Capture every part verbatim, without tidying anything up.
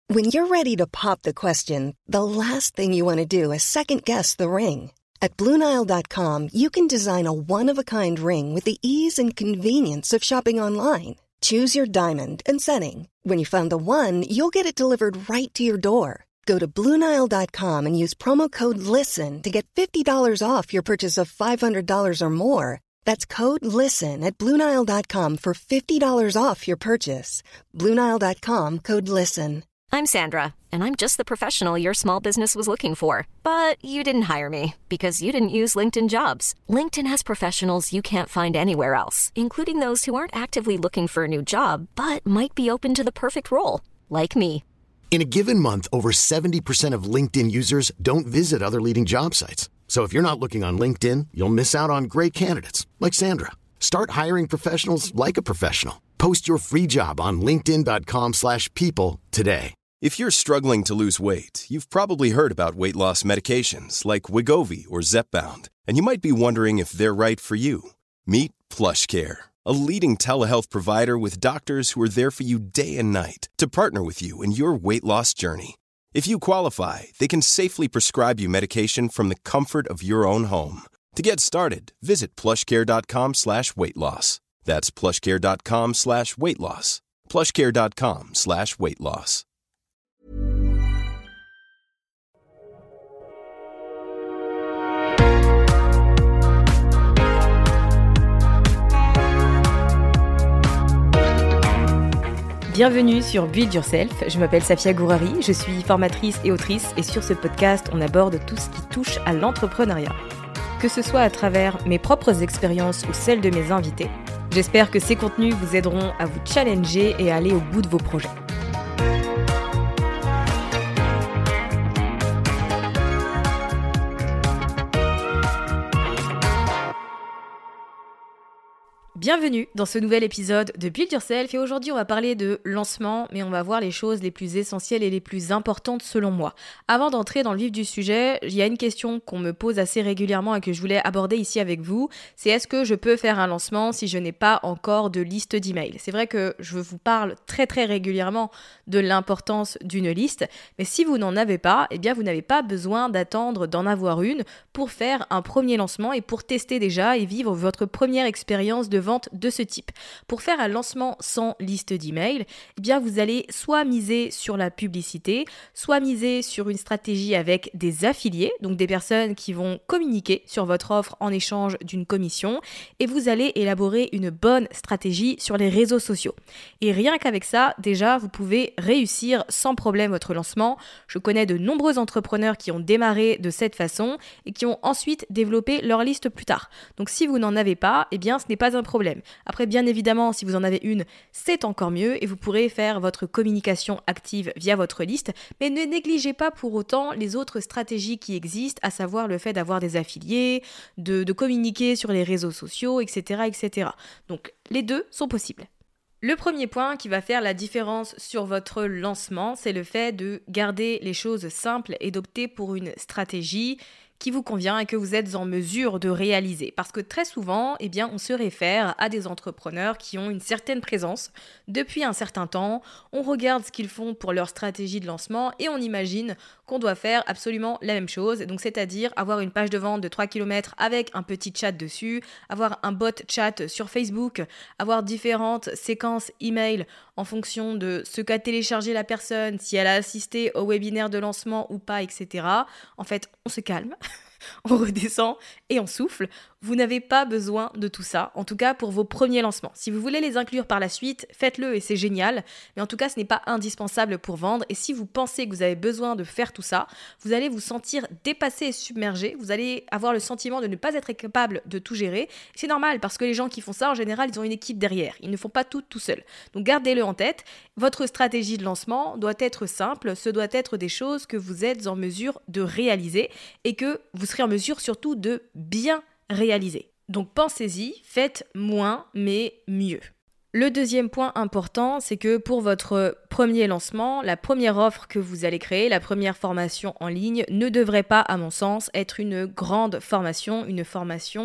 When you're ready to pop the question, the last thing you want to do is second-guess the ring. At Blue Nile dot com, you can design a one-of-a-kind ring with the ease and convenience of shopping online. Choose your diamond and setting. When you find the one, you'll get it delivered right to your door. Go to Blue Nile dot com and use promo code LISTEN to get fifty dollars off your purchase of five hundred dollars or more. That's code LISTEN at Blue Nile dot com for fifty dollars off your purchase. Blue Nile dot com, code LISTEN. I'm Sandra, and I'm just the professional your small business was looking for. But you didn't hire me because you didn't use LinkedIn Jobs. LinkedIn has professionals you can't find anywhere else, including those who aren't actively looking for a new job, but might be open to the perfect role, like me. In a given month, over seventy percent of LinkedIn users don't visit other leading job sites. So if you're not looking on LinkedIn, you'll miss out on great candidates, like Sandra. Start hiring professionals like a professional. Post your free job on linkedin dot com slash people today. If you're struggling to lose weight, you've probably heard about weight loss medications like Wegovy or Zepbound, and you might be wondering if they're right for you. Meet PlushCare, a leading telehealth provider with doctors who are there for you day and night to partner with you in your weight loss journey. If you qualify, they can safely prescribe you medication from the comfort of your own home. To get started, visit plushcare.com slash weight loss. That's plushcare.com slash weight loss. plushcare.com slash weight loss. Bienvenue sur Build Yourself, je m'appelle Safia Gourari, je suis formatrice et autrice et sur ce podcast, on aborde tout ce qui touche à l'entrepreneuriat. Que ce soit à travers mes propres expériences ou celles de mes invités, j'espère que ces contenus vous aideront à vous challenger et à aller au bout de vos projets. Bienvenue dans ce nouvel épisode de Build Yourself et aujourd'hui on va parler de lancement mais on va voir les choses les plus essentielles et les plus importantes selon moi. Avant d'entrer dans le vif du sujet, il y a une question qu'on me pose assez régulièrement et que je voulais aborder ici avec vous, c'est est-ce que je peux faire un lancement si je n'ai pas encore de liste d'emails ? C'est vrai que je vous parle très très régulièrement de l'importance d'une liste, mais si vous n'en avez pas, eh bien vous n'avez pas besoin d'attendre d'en avoir une pour faire un premier lancement et pour tester déjà et vivre votre première expérience de vente de ce type. Pour faire un lancement sans liste d'email, eh bien vous allez soit miser sur la publicité, soit miser sur une stratégie avec des affiliés, donc des personnes qui vont communiquer sur votre offre en échange d'une commission, et vous allez élaborer une bonne stratégie sur les réseaux sociaux. Et rien qu'avec ça, déjà, vous pouvez réussir sans problème votre lancement. Je connais de nombreux entrepreneurs qui ont démarré de cette façon et qui ont ensuite développé leur liste plus tard. Donc si vous n'en avez pas, eh bien ce n'est pas un problème. Après, bien évidemment, si vous en avez une, c'est encore mieux et vous pourrez faire votre communication active via votre liste, mais ne négligez pas pour autant les autres stratégies qui existent, à savoir le fait d'avoir des affiliés, de, de communiquer sur les réseaux sociaux, et cetera, et cetera. Donc, les deux sont possibles. Le premier point qui va faire la différence sur votre lancement, c'est le fait de garder les choses simples et d'opter pour une stratégie qui vous convient et que vous êtes en mesure de réaliser. Parce que très souvent, eh bien, on se réfère à des entrepreneurs qui ont une certaine présence depuis un certain temps. On regarde ce qu'ils font pour leur stratégie de lancement et on imagine qu'on doit faire absolument la même chose. Donc, c'est-à-dire avoir une page de vente de trois kilomètres avec un petit chat dessus, avoir un bot chat sur Facebook, avoir différentes séquences email en fonction de ce qu'a téléchargé la personne, si elle a assisté au webinaire de lancement ou pas, et cetera. En fait, on se calme. On redescend et on souffle. Vous n'avez pas besoin de tout ça, en tout cas pour vos premiers lancements. Si vous voulez les inclure par la suite, faites-le et c'est génial, mais en tout cas ce n'est pas indispensable pour vendre et si vous pensez que vous avez besoin de faire tout ça, vous allez vous sentir dépassé et submergé, vous allez avoir le sentiment de ne pas être capable de tout gérer. C'est normal parce que les gens qui font ça, en général, ils ont une équipe derrière, ils ne font pas tout tout seuls. Donc gardez-le en tête, votre stratégie de lancement doit être simple, ce doit être des choses que vous êtes en mesure de réaliser et que vous serez en mesure surtout de bien réaliser. Donc pensez-y, faites moins mais mieux. Le deuxième point important, c'est que pour votre premier lancement, la première offre que vous allez créer, la première formation en ligne, ne devrait pas, à mon sens, être une grande formation, une formation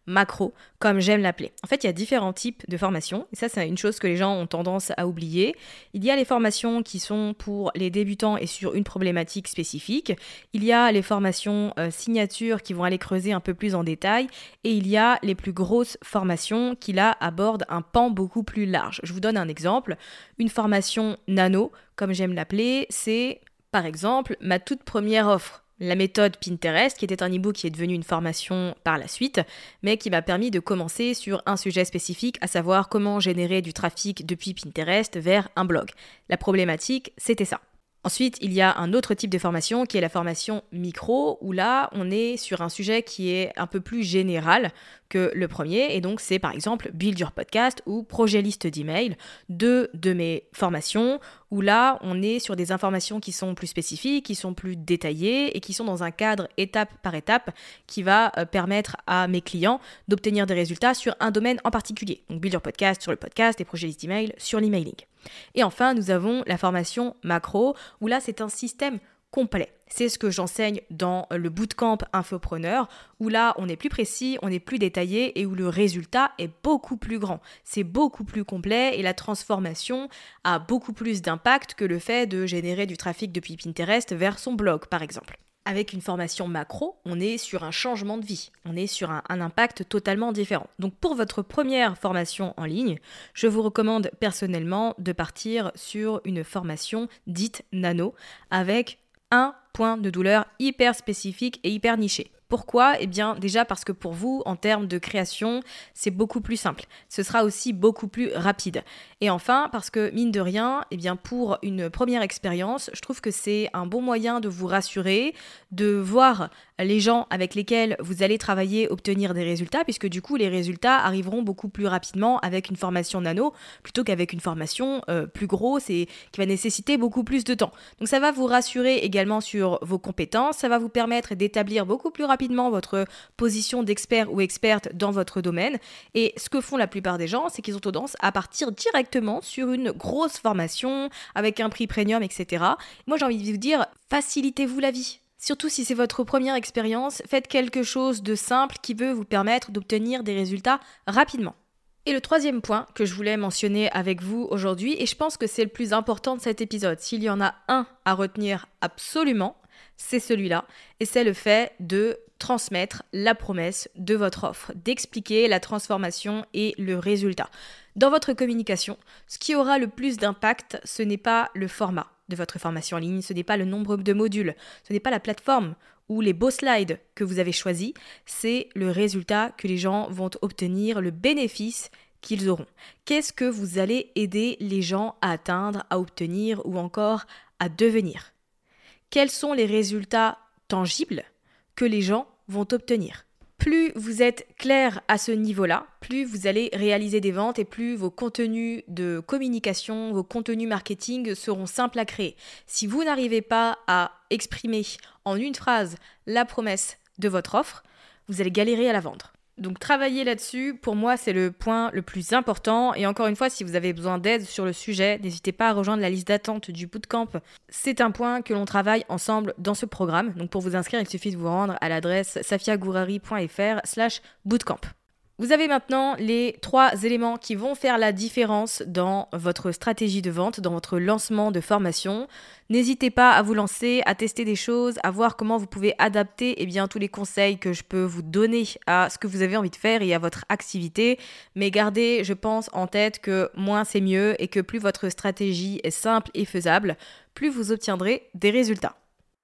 macro, comme j'aime l'appeler. En fait, il y a différents types de formations, et ça, c'est une chose que les gens ont tendance à oublier. Il y a les formations qui sont pour les débutants et sur une problématique spécifique. Il y a les formations euh, signatures qui vont aller creuser un peu plus en détail, et il y a les plus grosses formations qui, là, abordent un pan beaucoup plus large. Je vous donne un exemple. Une formation nano, comme j'aime l'appeler, c'est, par exemple, ma toute première offre. La méthode Pinterest, qui était un e-book qui est devenu une formation par la suite, mais qui m'a permis de commencer sur un sujet spécifique, à savoir comment générer du trafic depuis Pinterest vers un blog. La problématique, c'était ça. Ensuite, il y a un autre type de formation qui est la formation micro, où là, on est sur un sujet qui est un peu plus général que le premier, et donc c'est par exemple Build Your Podcast ou Projet Liste d'email, deux de mes formations, où là, on est sur des informations qui sont plus spécifiques, qui sont plus détaillées et qui sont dans un cadre étape par étape qui va euh, permettre à mes clients d'obtenir des résultats sur un domaine en particulier. Donc Build Your Podcast sur le podcast et Projet Liste d'email sur l'emailing. Et enfin, nous avons la formation macro, où là, c'est un système complet. C'est ce que j'enseigne dans le bootcamp Infopreneur, où là, on est plus précis, on est plus détaillé et où le résultat est beaucoup plus grand. C'est beaucoup plus complet et la transformation a beaucoup plus d'impact que le fait de générer du trafic depuis Pinterest vers son blog, par exemple. Avec une formation macro, on est sur un changement de vie, on est sur un, un impact totalement différent. Donc pour votre première formation en ligne, je vous recommande personnellement de partir sur une formation dite nano avec un point de douleur hyper spécifique et hyper niché. Pourquoi ? Eh bien déjà parce que pour vous, en termes de création, c'est beaucoup plus simple. Ce sera aussi beaucoup plus rapide. Et enfin, parce que mine de rien, eh bien pour une première expérience, je trouve que c'est un bon moyen de vous rassurer, de voir les gens avec lesquels vous allez travailler obtenir des résultats, puisque du coup, les résultats arriveront beaucoup plus rapidement avec une formation nano, plutôt qu'avec une formation euh, plus grosse et qui va nécessiter beaucoup plus de temps. Donc ça va vous rassurer également sur vos compétences, ça va vous permettre d'établir beaucoup plus rapidement votre position d'expert ou experte dans votre domaine. Et ce que font la plupart des gens, c'est qu'ils ont tendance à partir directement sur une grosse formation avec un prix premium, et cetera. Moi, j'ai envie de vous dire, facilitez-vous la vie. Surtout si c'est votre première expérience, faites quelque chose de simple qui peut vous permettre d'obtenir des résultats rapidement. Et le troisième point que je voulais mentionner avec vous aujourd'hui, et je pense que c'est le plus important de cet épisode, s'il y en a un à retenir absolument, c'est celui-là, et c'est le fait de transmettre la promesse de votre offre, d'expliquer la transformation et le résultat. Dans votre communication, ce qui aura le plus d'impact, ce n'est pas le format de votre formation en ligne, ce n'est pas le nombre de modules, ce n'est pas la plateforme ou les beaux slides que vous avez choisis, c'est le résultat que les gens vont obtenir, le bénéfice qu'ils auront. Qu'est-ce que vous allez aider les gens à atteindre, à obtenir ou encore à devenir ? Quels sont les résultats tangibles que les gens vont obtenir ? Plus vous êtes clair à ce niveau-là, plus vous allez réaliser des ventes et plus vos contenus de communication, vos contenus marketing seront simples à créer. Si vous n'arrivez pas à exprimer en une phrase la promesse de votre offre, vous allez galérer à la vendre. Donc travailler là-dessus, pour moi, c'est le point le plus important. Et encore une fois, si vous avez besoin d'aide sur le sujet, n'hésitez pas à rejoindre la liste d'attente du bootcamp. C'est un point que l'on travaille ensemble dans ce programme. Donc pour vous inscrire, il suffit de vous rendre à l'adresse safiagourari.fr slash bootcamp. Vous avez maintenant les trois éléments qui vont faire la différence dans votre stratégie de vente, dans votre lancement de formation. N'hésitez pas à vous lancer, à tester des choses, à voir comment vous pouvez adapter eh bien, tous les conseils que je peux vous donner à ce que vous avez envie de faire et à votre activité. Mais gardez, je pense, en tête que moins c'est mieux et que plus votre stratégie est simple et faisable, plus vous obtiendrez des résultats.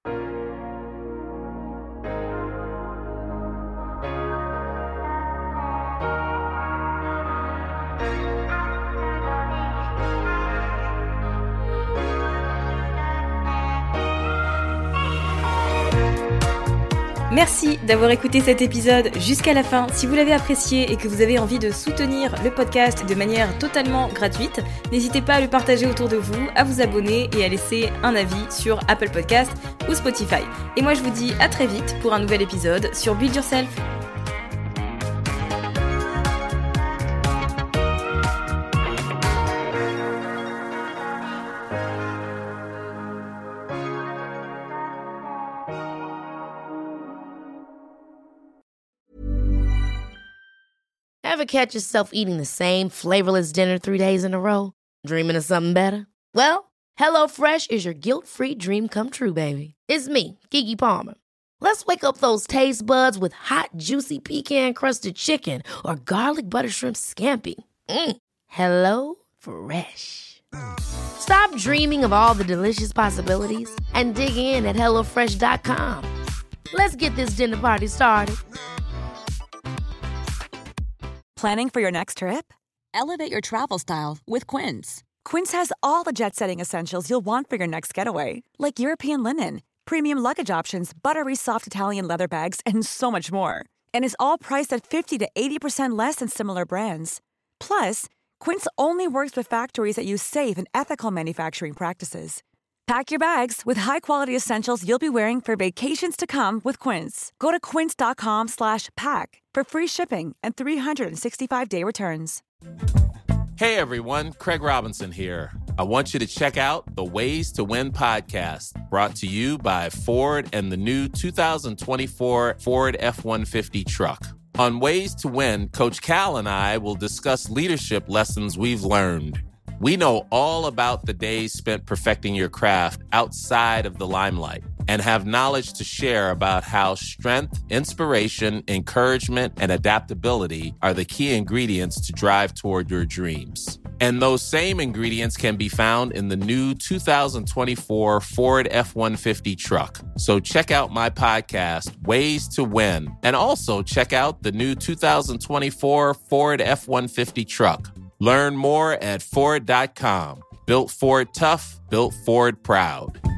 Merci d'avoir écouté cet épisode jusqu'à la fin. Si vous l'avez apprécié et que vous avez envie de soutenir le podcast de manière totalement gratuite, n'hésitez pas à le partager autour de vous, à vous abonner et à laisser un avis sur Apple Podcast ou Spotify. Et moi je vous dis à très vite pour un nouvel épisode sur Build Yourself. Ever catch yourself eating the same flavorless dinner three days in a row? Dreaming of something better? Well, HelloFresh is your guilt-free dream come true, baby. It's me, Keke Palmer. Let's wake up those taste buds with hot, juicy pecan-crusted chicken or garlic butter shrimp scampi. Mm. Hello Fresh. Stop dreaming of all the delicious possibilities and dig in at hello fresh dot com. Let's get this dinner party started. Planning for your next trip? Elevate your travel style with Quince. Quince has all the jet-setting essentials you'll want for your next getaway, like European linen, premium luggage options, buttery soft Italian leather bags, and so much more. And is all priced at fifty to eighty percent less than similar brands. Plus, Quince only works with factories that use safe and ethical manufacturing practices. Pack your bags with high-quality essentials you'll be wearing for vacations to come with Quince. Go to quince dot com slash pack for free shipping and three sixty-five day returns. Hey everyone, Craig Robinson here. I want you to check out the Ways to Win podcast, brought to you by Ford and the new two thousand twenty-four Ford F one fifty truck. On Ways to Win, Coach Cal and I will discuss leadership lessons we've learned. We know all about the days spent perfecting your craft outside of the limelight and have knowledge to share about how strength, inspiration, encouragement, and adaptability are the key ingredients to drive toward your dreams. And those same ingredients can be found in the new two thousand twenty-four Ford F one fifty truck. So check out my podcast, Ways to Win, and also check out the new two thousand twenty-four Ford F one fifty truck. Learn more at Ford dot com. Built Ford tough, built Ford proud.